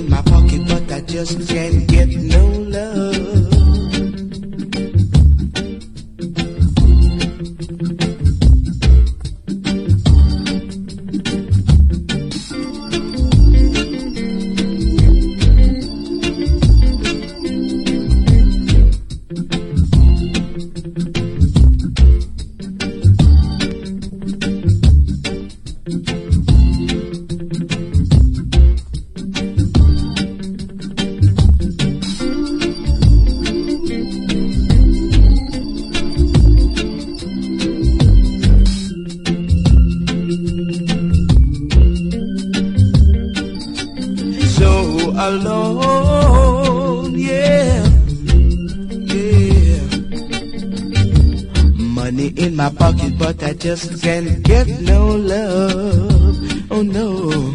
in my pocket, but I just can't get no love. Alone, yeah, yeah. Money in my pocket, but I just can't get no love. Oh no.